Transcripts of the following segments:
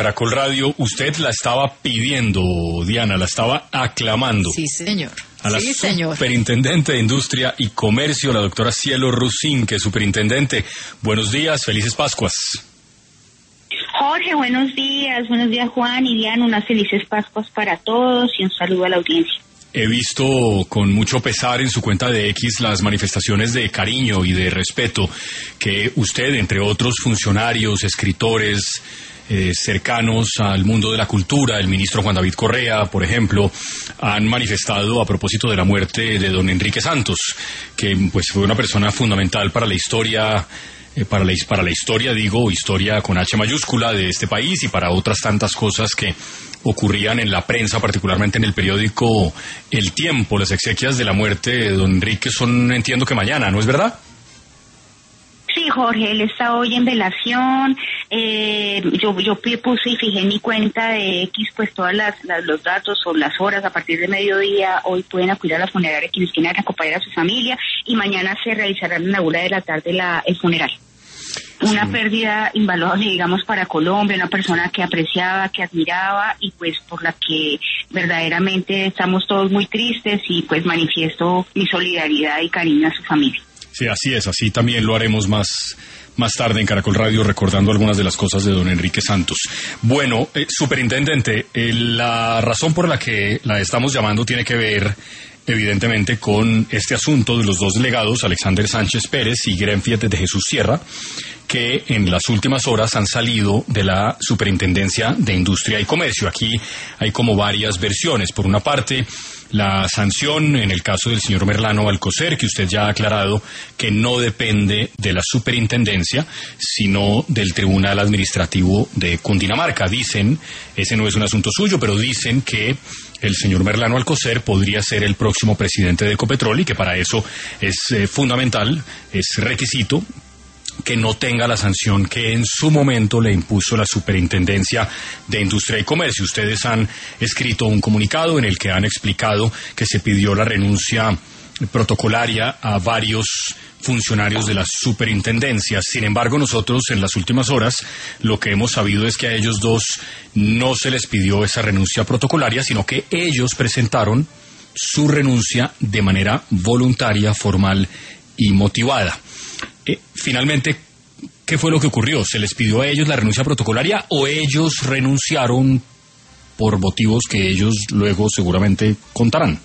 Caracol Radio. Usted la estaba pidiendo, Diana, la estaba aclamando. Sí, señor. A la señor. Superintendente de Industria y Comercio, la doctora Cielo Rusín, que es superintendente. Buenos días, felices Pascuas. Jorge, buenos días Juan y Diana, unas felices Pascuas para todos y un saludo a la audiencia. He visto con mucho pesar en su cuenta de X las manifestaciones de cariño y de respeto que usted, entre otros funcionarios, escritores cercanos al mundo de la cultura, el ministro Juan David Correa, por ejemplo, han manifestado a propósito de la muerte de don Enrique Santos, que pues fue una persona fundamental para la historia. Para la historia, digo, historia con H mayúscula de este país y para otras tantas cosas que ocurrían en la prensa, particularmente en el periódico El Tiempo. Las exequias de la muerte de don Enrique son, entiendo que mañana, ¿no es verdad? Sí, Jorge, él está hoy en velación. Yo puse y fijé en mi cuenta de X pues todos los datos o las horas a partir de mediodía. Hoy pueden acudir a la funeraria quienes quieran acompañar a su familia y mañana se realizará en la 1:00 p.m. el funeral. Una pérdida invaluable, digamos, para Colombia, una persona que apreciaba, que admiraba y pues por la que verdaderamente estamos todos muy tristes y pues manifiesto mi solidaridad y cariño a su familia. Sí, así es, así también lo haremos más tarde en Caracol Radio, recordando algunas de las cosas de don Enrique Santos. Bueno, superintendente, la razón por la que la estamos llamando tiene que ver evidentemente con este asunto de los dos delegados, Alexander Sánchez Pérez y Grenfiet de Jesús Sierra, que en las últimas horas han salido de la Superintendencia de Industria y Comercio. Aquí hay como varias versiones. Por una parte, la sanción en el caso del señor Merlano Alcocer, que usted ya ha aclarado que no depende de la superintendencia, sino del Tribunal Administrativo de Cundinamarca. Dicen, ese no es un asunto suyo, pero dicen que el señor Merlano Alcocer podría ser el próximo presidente de Ecopetrol y que para eso es fundamental, es requisito, que no tenga la sanción que en su momento le impuso la Superintendencia de Industria y Comercio. Ustedes han escrito un comunicado en el que han explicado que se pidió la renuncia protocolaria a varios funcionarios de la superintendencia. Sin embargo, nosotros en las últimas horas lo que hemos sabido es que a ellos dos no se les pidió esa renuncia protocolaria, sino que ellos presentaron su renuncia de manera voluntaria, formal y motivada. Finalmente, ¿qué fue lo que ocurrió? ¿Se les pidió a ellos la renuncia protocolaria o ellos renunciaron por motivos que ellos luego seguramente contarán?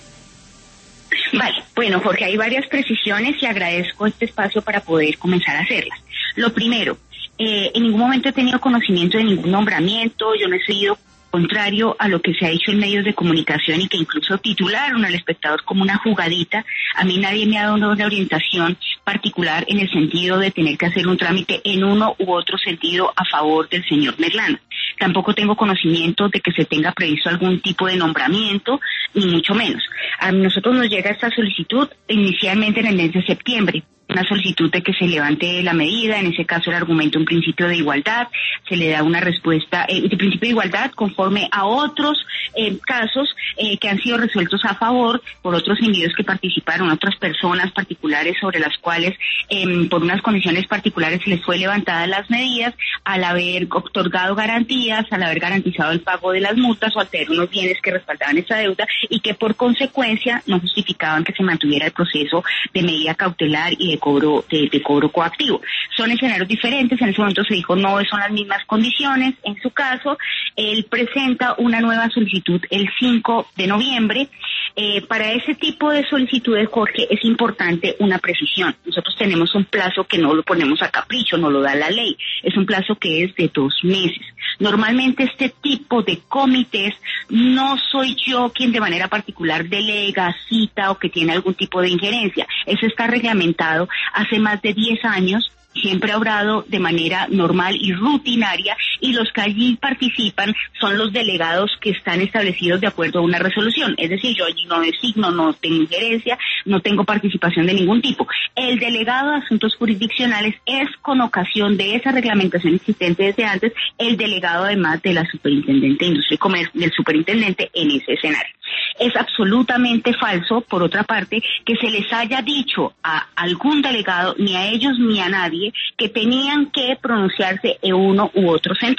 Vale, bueno, Jorge, hay varias precisiones y agradezco este espacio para poder comenzar a hacerlas. Lo primero, en ningún momento he tenido conocimiento de ningún nombramiento, yo no he sido contrario a lo que se ha hecho en medios de comunicación y que incluso titularon al espectador como una jugadita. A mí nadie me ha dado una orientación particular en el sentido de tener que hacer un trámite en uno u otro sentido a favor del señor Merlano. Tampoco tengo conocimiento de que se tenga previsto algún tipo de nombramiento, ni mucho menos. A nosotros nos llega esta solicitud inicialmente en el mes de septiembre. Una solicitud de que se levante la medida, en ese caso el argumento un principio de igualdad, se le da una respuesta de principio de igualdad conforme a otros casos que han sido resueltos a favor por otros individuos que participaron, otras personas particulares sobre las cuales por unas condiciones particulares se les fue levantadas las medidas al haber otorgado garantías, al haber garantizado el pago de las multas o al tener unos bienes que respaldaban esa deuda y que por consecuencia no justificaban que se mantuviera el proceso de medida cautelar y de cobro coactivo. Son escenarios diferentes, en ese momento se dijo no son las mismas condiciones. En su caso, él presenta una nueva solicitud el 5 de noviembre. Para ese tipo de solicitudes, Jorge, es importante una precisión. Nosotros tenemos un plazo que no lo ponemos a capricho, no lo da la ley, es un plazo que es de 2 meses. Normalmente este tipo de comités no soy yo quien de manera particular delega, cita o que tiene algún tipo de injerencia. Eso está reglamentado hace más de 10 años. Siempre ha obrado de manera normal y rutinaria y los que allí participan son los delegados que están establecidos de acuerdo a una resolución. Es decir, yo allí no designo, no tengo injerencia, no tengo participación de ningún tipo. El delegado de asuntos jurisdiccionales es con ocasión de esa reglamentación existente desde antes el delegado además de la Superintendente de Industria y Comercio, del superintendente en ese escenario. Es absolutamente falso, por otra parte, que se les haya dicho a algún delegado, ni a ellos ni a nadie, que tenían que pronunciarse en uno u otro sentido.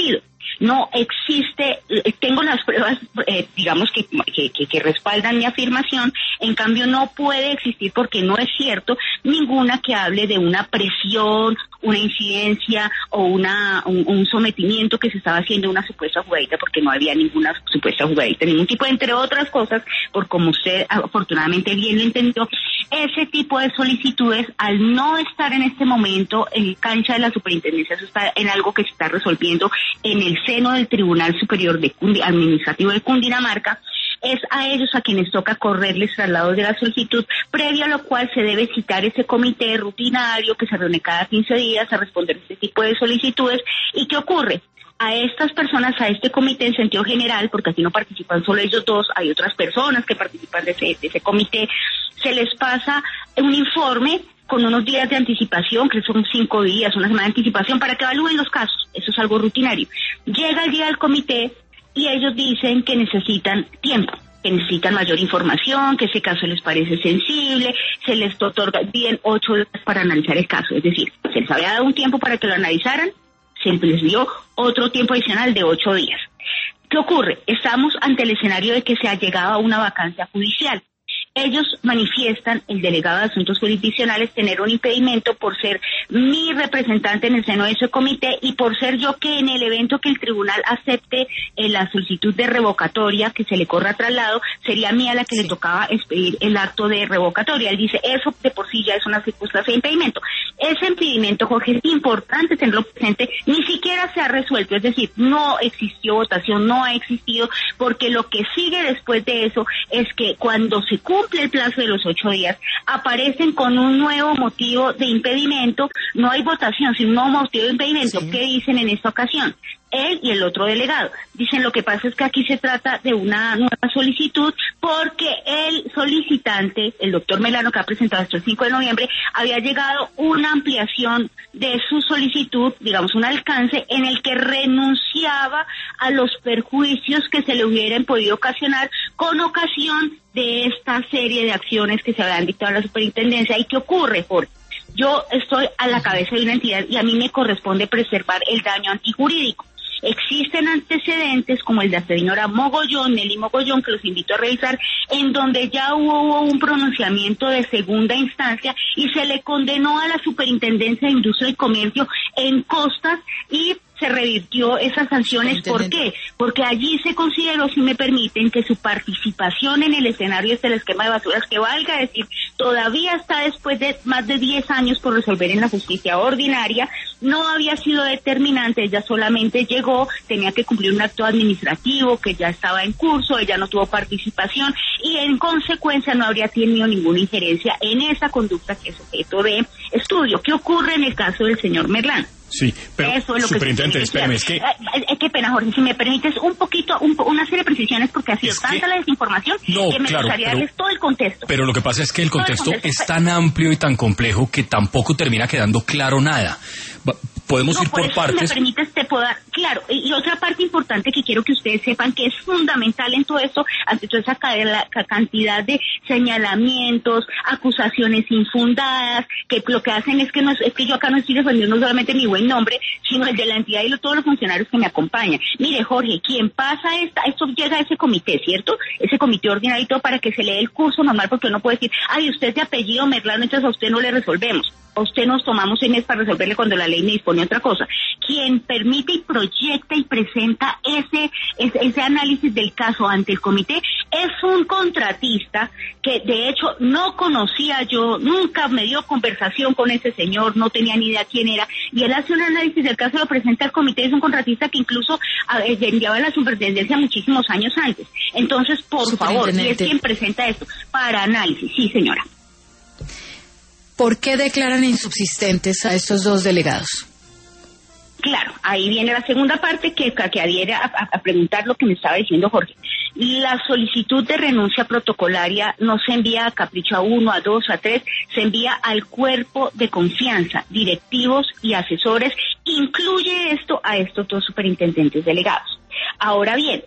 No existe, tengo las pruebas, digamos que respaldan mi afirmación, en cambio no puede existir porque no es cierto ninguna que hable de una presión, una incidencia o un sometimiento que se estaba haciendo a una supuesta jugadita, porque no había ninguna supuesta jugadita, ningún tipo, entre otras cosas, por como usted afortunadamente bien lo entendió, ese tipo de solicitudes, al no estar en este momento en cancha de la superintendencia, eso está en algo que se está resolviendo en el seno del Tribunal Superior Administrativo de Cundinamarca, es a ellos a quienes toca correrles traslados de la solicitud, previo a lo cual se debe citar ese comité rutinario que se reúne cada 15 días a responder este tipo de solicitudes. ¿Y qué ocurre? A estas personas, a este comité en sentido general, porque aquí no participan solo ellos dos, hay otras personas que participan de ese comité, se les pasa un informe con unos días de anticipación, que son 5 días, una semana de anticipación, para que evalúen los casos. Eso es algo rutinario. Llega el día del comité y ellos dicen que necesitan tiempo, que necesitan mayor información, que ese caso les parece sensible, se les otorga bien 8 días para analizar el caso. Es decir, se les había dado un tiempo para que lo analizaran, se les dio otro tiempo adicional de 8 días. ¿Qué ocurre? Estamos ante el escenario de que se ha llegado a una vacancia judicial. Ellos manifiestan, el delegado de Asuntos Jurisdiccionales, tener un impedimento por ser mi representante en el seno de ese comité y por ser yo que en el evento que el tribunal acepte la solicitud de revocatoria, que se le corra traslado, sería mía la que le tocaba expedir el acto de revocatoria. Él dice, eso de por sí ya es una circunstancia de impedimento. Ese impedimento, Jorge, es importante tenerlo presente, ni siquiera se ha resuelto, es decir, no existió votación, no ha existido, porque lo que sigue después de eso es que cuando se cumple el plazo de los 8 días, aparecen con un nuevo motivo de impedimento, no hay votación, sino un nuevo motivo de impedimento. Sí. ¿Qué dicen en esta ocasión? Él y el otro delegado. Dicen, lo que pasa es que aquí se trata de una nueva solicitud porque el solicitante, el doctor Melano, que ha presentado hasta el 5 de noviembre, había llegado una ampliación de su solicitud, digamos un alcance, en el que renunciaba a los perjuicios que se le hubieran podido ocasionar con ocasión de esta serie de acciones que se habían dictado a la superintendencia. ¿Y qué ocurre, Jorge? Yo estoy a la cabeza de una entidad y a mí me corresponde preservar el daño antijurídico. Existen antecedentes como el de la señora Mogollón, Nelly Mogollón, que los invito a revisar, en donde ya hubo un pronunciamiento de segunda instancia y se le condenó a la Superintendencia de Industria y Comercio en costas y se revirtió esas sanciones. ¿Por qué? Porque allí se consideró, si me permiten, que su participación en el escenario del esquema de basuras, que valga decir, todavía está después de más de 10 años por resolver en la justicia ordinaria, no había sido determinante. Ella solamente llegó, tenía que cumplir un acto administrativo que ya estaba en curso, ella no tuvo participación y en consecuencia no habría tenido ninguna injerencia en esa conducta que es objeto de estudio. ¿Qué ocurre en el caso del señor Merlán? Sí, pero eso es lo superintendente, espérame, es que... qué pena, Jorge, si me permites un poquito, una serie de precisiones, porque ha sido tanta la desinformación que me gustaría darles todo el contexto. Pero lo que pasa es que el contexto es tan amplio y tan complejo que tampoco termina quedando claro nada. Podemos ir por partes. Si me permites, te puedo dar, claro, y otra parte importante que quiero que ustedes sepan que es fundamental en todo esto, ante toda esa cantidad de señalamientos, acusaciones infundadas, que lo que hacen es que yo acá no estoy defendiendo solamente mi buen nombre, sino el de la entidad y todos los funcionarios que me acompañan. Mire, Jorge, quien pasa esto llega a ese comité, ¿cierto? Ese comité ordinario y todo para que se le dé el curso normal, porque uno puede decir, ay, usted es de apellido Merlano, entonces a usted no le resolvemos. A usted nos tomamos en para resolverle cuando la ley me dispone otra cosa. Quien permite y proyecta y presenta ese análisis del caso ante el comité es un contratista que de hecho no conocía yo, nunca me dio conversación con ese señor, no tenía ni idea quién era, y él hace un análisis del caso, lo presenta al comité, es un contratista que incluso enviaba a la superintendencia muchísimos años antes. Entonces, por favor, y es quien presenta esto para análisis. Sí, señora. ¿Por qué declaran insubsistentes a estos dos delegados? Claro, ahí viene la segunda parte que adhiere a preguntar lo que me estaba diciendo Jorge. La solicitud de renuncia protocolaria no se envía a capricho a 1, a 2, a 3, se envía al cuerpo de confianza, directivos y asesores, incluye esto a estos dos superintendentes delegados. Ahora bien,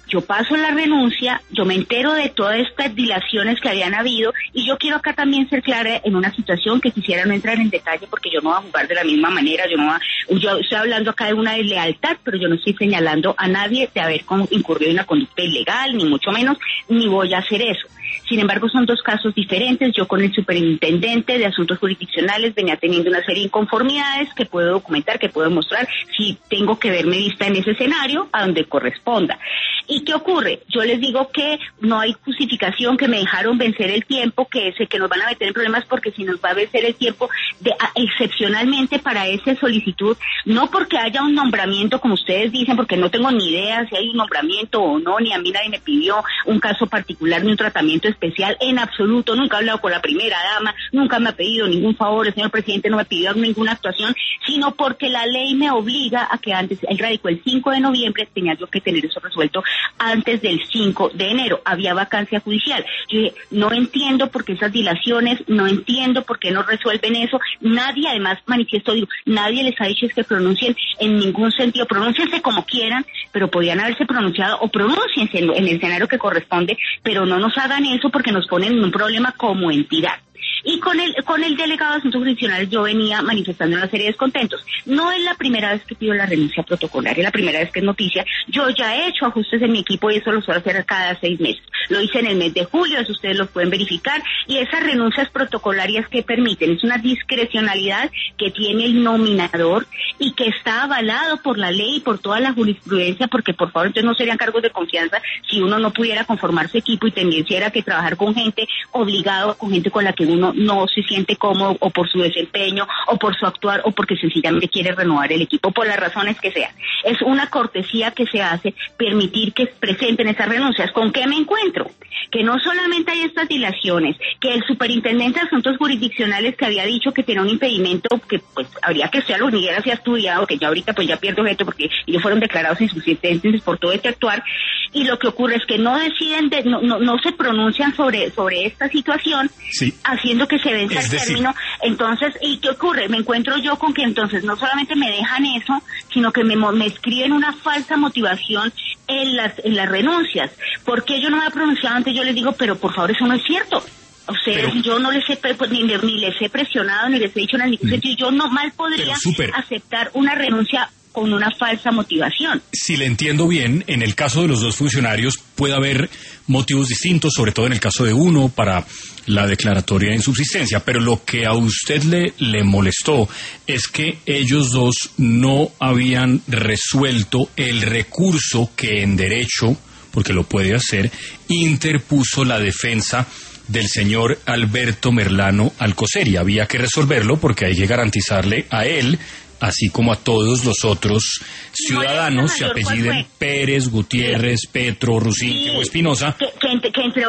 yo paso la renuncia, yo me entero de todas estas dilaciones que habían habido, y yo quiero acá también ser clara en una situación que quisiera no entrar en detalle porque yo no voy a jugar de la misma manera, yo estoy hablando acá de una deslealtad, pero yo no estoy señalando a nadie de haber incurrido en una conducta ilegal, ni mucho menos, ni voy a hacer eso. Sin embargo, son dos casos diferentes. Yo con el superintendente de asuntos jurisdiccionales venía teniendo una serie de inconformidades que puedo documentar, que puedo mostrar, si tengo que verme vista en ese escenario, a donde corresponda. ¿Y qué ocurre? Yo les digo que no hay justificación, que me dejaron vencer el tiempo, que nos van a meter en problemas porque si nos va a vencer el tiempo excepcionalmente para esa solicitud, no porque haya un nombramiento, como ustedes dicen, porque no tengo ni idea si hay un nombramiento o no, ni a mí nadie me pidió un caso particular ni un tratamiento especial, en absoluto, nunca he hablado con la primera dama, nunca me ha pedido ningún favor, el señor presidente no me pidió ninguna actuación, sino porque la ley me obliga a que antes, él radicó el 5 de noviembre, tenía yo que tener eso resuelto antes del 5 de enero, había vacancia judicial. Yo dije, no entiendo por qué esas dilaciones, no entiendo por qué no resuelven eso, nadie, además manifiesto, digo, nadie les ha dicho es que pronuncien en ningún sentido, pronúnciense como quieran, pero podían haberse pronunciado o pronúnciense en el escenario que corresponde, pero no nos hagan eso porque nos ponen en un problema como entidad. Y con el delegado de asuntos jurisdiccionales yo venía manifestando una serie de descontentos. No es la primera vez que pido la renuncia protocolaria, es la primera vez que es noticia. Yo ya he hecho ajustes en mi equipo y eso lo suelo hacer cada 6 meses. Lo hice en el mes de julio, eso ustedes lo pueden verificar, y esas renuncias protocolarias que permiten, es una discrecionalidad que tiene el nominador y que está avalado por la ley y por toda la jurisprudencia, porque por favor entonces no serían cargos de confianza si uno no pudiera conformar su equipo y tuviera que trabajar con gente obligado, con gente con la que uno no se siente cómodo, o por su desempeño, o por su actuar, o porque sencillamente quiere renovar el equipo, por las razones que sean. Es una cortesía que se hace permitir que presenten esas renuncias. ¿Con qué me encuentro? Que no solamente hay estas dilaciones, que el superintendente de asuntos jurisdiccionales que había dicho que tenía un impedimento, que pues habría que estudiarlo, ni siquiera se ha estudiado, que ya ahorita pues ya pierdo objeto porque ellos fueron declarados insuficientes por todo este actuar, y lo que ocurre es que no deciden, no se pronuncian sobre esta situación, sí, haciendo que se venza el término. Entonces, ¿y qué ocurre? Me encuentro yo con que entonces no solamente me dejan eso, sino que me escriben una falsa motivación en las renuncias. ¿Por qué yo no me he pronunciado antes? Yo les digo, pero por favor, eso no es cierto. O sea, yo no les he, ni les he presionado, ni les he dicho nada, en ningún sentido. Yo no mal podría aceptar una renuncia con una falsa motivación. Si le entiendo bien, en el caso de los dos funcionarios puede haber motivos distintos, sobre todo en el caso de uno para la declaratoria de insubsistencia, pero lo que a usted le molestó es que ellos dos no habían resuelto el recurso que en derecho, porque lo puede hacer, interpuso la defensa del señor Alberto Merlano Alcocer, y había que resolverlo porque hay que garantizarle a él, así como a todos los otros ciudadanos, se apelliden Pérez, Gutiérrez, Petro, Rusinque o Espinosa. Que entre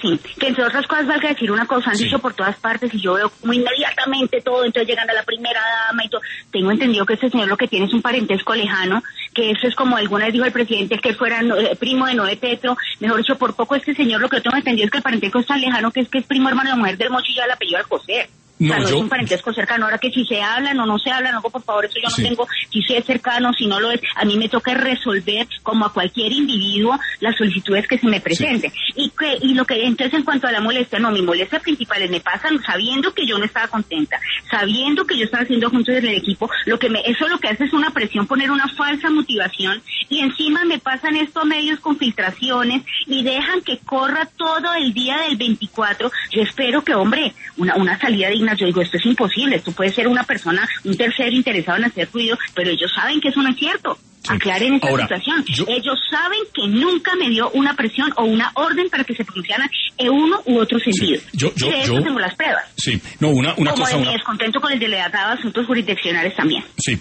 otras cosas valga decir una cosa, han dicho por todas partes, y yo veo como inmediatamente todo, entonces llegan a la primera dama y todo. Tengo entendido que este señor lo que tiene es un parentesco lejano, que eso es como alguna vez dijo el presidente, que fuera primo de Noé Petro, mejor dicho, por poco este señor lo que yo tengo entendido es que el parentesco es tan lejano que es primo hermano de la mujer del Mocho y ya el apellido Alcocer. No, o sea, no es un parentesco cercano. Ahora que si se hablan o no se hablan, por favor, eso yo no tengo, si es cercano, si no lo es, a mí me toca resolver, como a cualquier individuo, las solicitudes que se me presenten. Y lo que, entonces, en cuanto a la molestia, no, mi molestia principal es, me pasan sabiendo que yo no estaba contenta, sabiendo que yo estaba haciendo juntos en el equipo, eso lo que hace es una presión, poner una falsa motivación, y encima me pasan estos medios con filtraciones, y dejan que corra todo el día del 24, yo espero que, hombre, una salida digna. Yo digo, esto es imposible, esto puede ser una persona, un tercero interesado en hacer ruido, pero ellos saben que eso no es cierto. Aclaren esta situación. Ellos saben que nunca me dio una presión o una orden para que se pronunciaran en uno u otro sentido. Yo tengo las pruebas. Sí, no, una como cosa. Como de mi descontento con el delegado de asuntos jurisdiccionales también. Sí,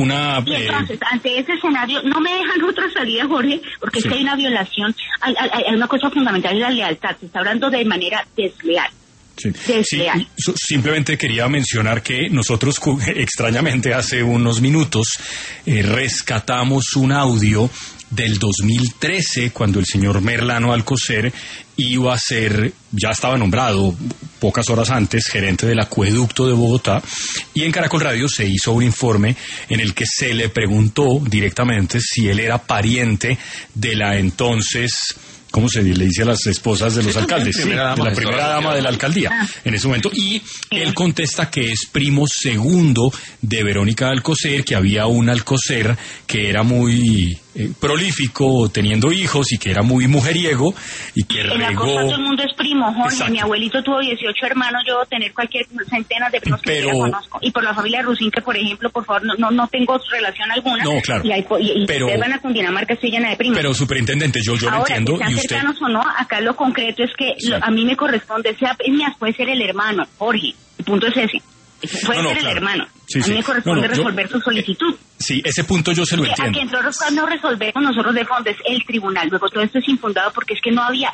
Y entonces, ante ese escenario, no me dejan otra salida, Jorge, porque es que hay una violación, hay una cosa fundamental, es la lealtad. Se está hablando de manera desleal. Sí, simplemente quería mencionar que nosotros extrañamente hace unos minutos rescatamos un audio del 2013, cuando el señor Merlano Alcocer iba a ser, ya estaba nombrado pocas horas antes, gerente del acueducto de Bogotá, y en Caracol Radio se hizo un informe en el que se le preguntó directamente si él era pariente de la entonces... ¿Cómo se le dice a las esposas de los alcaldes? Sí, de la primera dama de la alcaldía en ese momento. Y él contesta que es primo segundo de Verónica Alcocer, que había un Alcocer que era muy prolífico, teniendo hijos, y que era muy mujeriego, y que en la costa todo el mundo es primo, Jorge. Exacto. Mi abuelito tuvo 18 hermanos, yo tener cualquier centenas de primos que yo conozco. Y por la familia Rusinque, por ejemplo, por favor, no tengo relación alguna. No, claro. Y pero, ustedes van a Cundinamarca, estoy llena de primos. Pero, superintendente, yo lo entiendo. Ahora, que sean cercanos o no, acá lo concreto es que a mí me corresponde, puede ser el hermano, Jorge, el punto es ese. Puede ser el hermano. Sí, a mí me corresponde resolver su solicitud. Sí, ese punto yo se lo entiendo. A quien nosotros no resolvemos nosotros de fondo es el tribunal. Luego todo esto es infundado porque es que no había,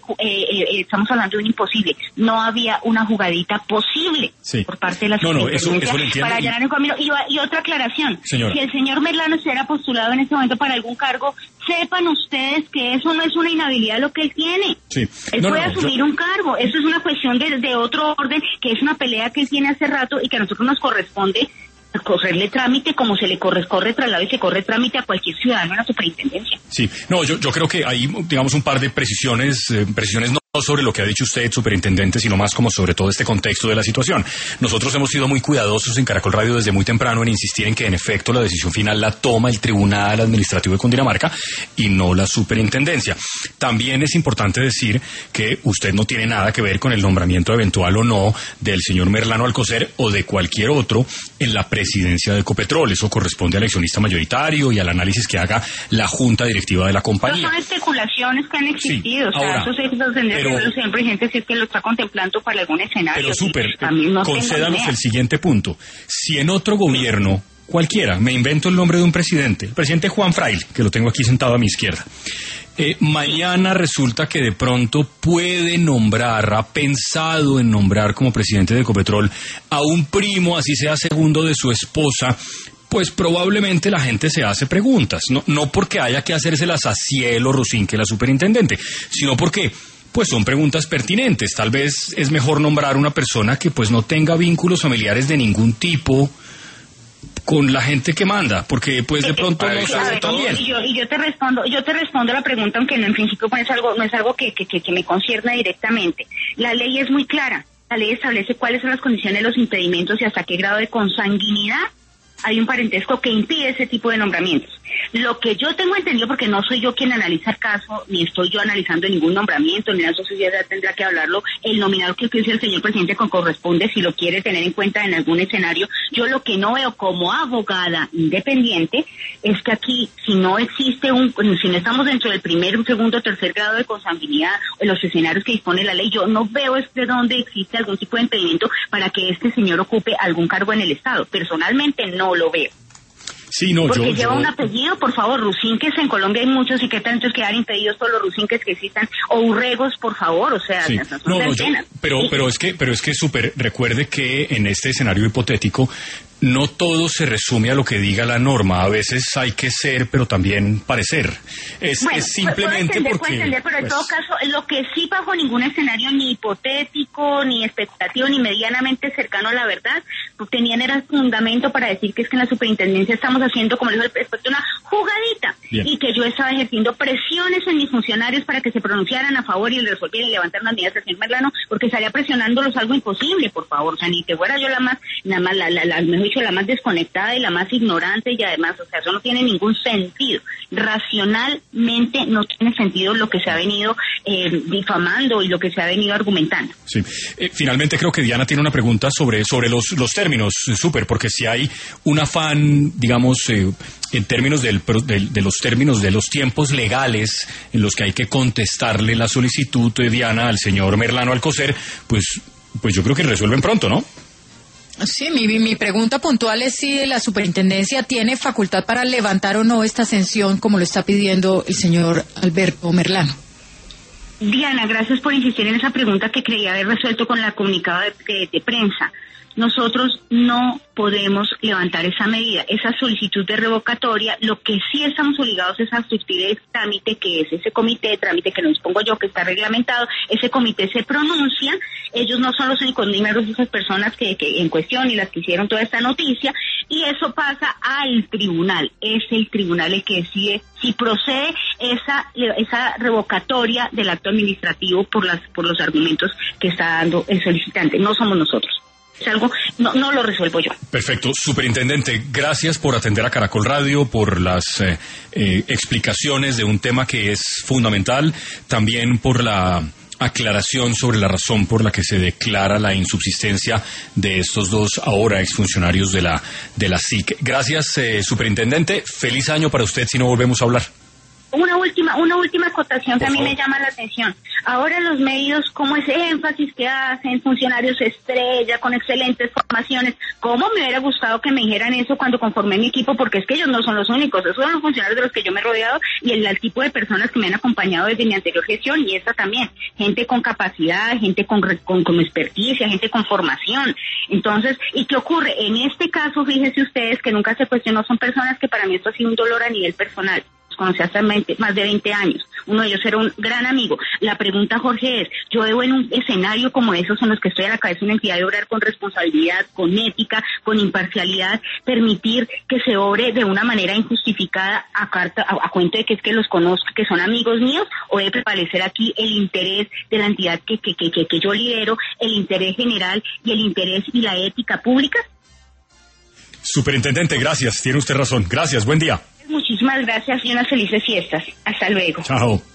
estamos hablando de un imposible. No había una jugadita posible por parte de la superintendencia para allanar el camino. Y otra aclaración. Señora. Si el señor Merlano se hubiera postulado en este momento para algún cargo, sepan ustedes que eso no es una inhabilidad lo que él tiene. Sí. Él puede asumir un cargo. Eso es una cuestión de otro orden, que es una pelea que él tiene hace rato y que a nosotros nos corresponde correrle trámite como se le corre traslado y se corre trámite a cualquier ciudadano en la superintendencia. Sí, no, yo creo que hay, digamos, un par de precisiones no sobre lo que ha dicho usted, superintendente, sino más como sobre todo este contexto de la situación. Nosotros hemos sido muy cuidadosos en Caracol Radio desde muy temprano en insistir en que en efecto la decisión final la toma el Tribunal Administrativo de Cundinamarca y no la superintendencia. También es importante decir que usted no tiene nada que ver con el nombramiento eventual o no del señor Merlano Alcocer o de cualquier otro en la presidencia de Ecopetrol. Eso corresponde al accionista mayoritario y al análisis que haga la junta directiva de la compañía. No son especulaciones que han existido, sí. Ahora, esos éxitos tendrían que ver siempre gente si es que lo está contemplando para algún escenario. Pero concédanos el siguiente punto. Si en otro gobierno cualquiera, me invento el nombre de un presidente, el presidente Juan Fraile, que lo tengo aquí sentado a mi izquierda, mañana resulta que de pronto puede nombrar, ha pensado en nombrar como presidente de Ecopetrol a un primo, así sea segundo de su esposa, pues probablemente la gente se hace preguntas, no porque haya que hacérselas a Cielo Rusinque, la superintendente, sino porque pues son preguntas pertinentes. Tal vez es mejor nombrar una persona que pues no tenga vínculos familiares de ningún tipo con la gente que manda, porque pues de pronto no se hace tan bien. Y yo te respondo la pregunta, aunque en principio pues no es algo que me concierne directamente. La ley es muy clara. La ley establece cuáles son las condiciones, los impedimentos y hasta qué grado de consanguinidad hay un parentesco que impide ese tipo de nombramientos. Lo que yo tengo entendido, porque no soy yo quien analiza el caso, ni estoy yo analizando ningún nombramiento, ni la sociedad tendrá que hablarlo, el nominado que dice el señor presidente corresponde si lo quiere tener en cuenta en algún escenario. Yo lo que no veo como abogada independiente es que aquí, si no existe si no estamos dentro del primer, segundo, tercer grado de consanguinidad, en los escenarios que dispone la ley, yo no veo de dónde existe algún tipo de impedimento para que este señor ocupe algún cargo en el Estado. Personalmente no lo veo. Sí, no, porque lleva un apellido, por favor, Rusinques en Colombia hay muchos, y qué tantos quedar impedidos todos los Rusinques que existan, o Urregos, por favor, o sea, sí. Pero es que súper, recuerde que en este escenario hipotético no todo se resume a lo que diga la norma. A veces hay que ser, pero también parecer. Es simplemente puedo entender, pero en todo caso, lo que sí bajo ningún escenario, ni hipotético, ni especulativo, ni medianamente cercano a la verdad, tenían era fundamento para decir que es que en la superintendencia estamos haciendo, como dijo el experto, una jugadita. Bien. Y que yo estaba ejerciendo presiones en mis funcionarios para que se pronunciaran a favor y le resolvieran y levantaran las medidas del señor Merlano, porque estaría presionándolos algo imposible, por favor. O sea, ni que fuera yo la más desconectada y la más ignorante, y además, o sea, eso no tiene ningún sentido. Racionalmente no tiene sentido lo que se ha venido difamando y lo que se ha venido argumentando. Sí. Finalmente creo que Diana tiene una pregunta sobre los términos, súper, porque si hay un afán, digamos, en términos de los términos de los tiempos legales en los que hay que contestarle la solicitud de Diana al señor Merlano Alcocer, pues yo creo que resuelven pronto, ¿no? Sí, mi pregunta puntual es si la superintendencia tiene facultad para levantar o no esta sanción como lo está pidiendo el señor Alberto Merlano. Diana, gracias por insistir en esa pregunta que creía haber resuelto con la comunicado de prensa. nosotros no podemos levantar esa medida, esa solicitud de revocatoria. Lo que sí estamos obligados es a surtir el trámite, que es ese comité de trámite que no dispongo yo, que está reglamentado. Ese comité se pronuncia, ellos no son los únicos miembros de esas personas que en cuestión y las que hicieron toda esta noticia, y eso pasa al tribunal. Es el tribunal el que decide si procede esa revocatoria del acto administrativo por los argumentos que está dando el solicitante. No somos nosotros. Es algo, no lo resuelvo yo. Perfecto. Superintendente, gracias por atender a Caracol Radio, por las explicaciones de un tema que es fundamental, también por la aclaración sobre la razón por la que se declara la insubsistencia de estos dos ahora exfuncionarios de la SIC. Gracias, superintendente. Feliz año para usted si no volvemos a hablar. Una última acotación que a mí me llama la atención. Ahora los medios, como ese énfasis que hacen, funcionarios estrella, con excelentes formaciones. ¿Cómo me hubiera gustado que me dijeran eso cuando conformé mi equipo? Porque es que ellos no son los únicos, esos son los funcionarios de los que yo me he rodeado y el tipo de personas que me han acompañado desde mi anterior gestión y esta también. Gente con capacidad, gente con experticia, gente con formación. Entonces, ¿y qué ocurre? En este caso, fíjense ustedes que nunca se cuestionó, son personas que para mí esto ha sido un dolor a nivel personal. Conocí hace más de 20 años. Uno de ellos era un gran amigo. La pregunta, Jorge, es, yo debo en un escenario como esos en los que estoy a la cabeza de una entidad de obrar con responsabilidad, con ética, con imparcialidad, permitir que se obre de una manera injustificada a cuento de que es que los conozco, que son amigos míos, o debe prevalecer aquí el interés de la entidad que yo lidero, el interés general y el interés y la ética pública? Superintendente, gracias. Tiene usted razón. Gracias. Buen día. Muchísimas gracias y unas felices fiestas. Hasta luego. Chao.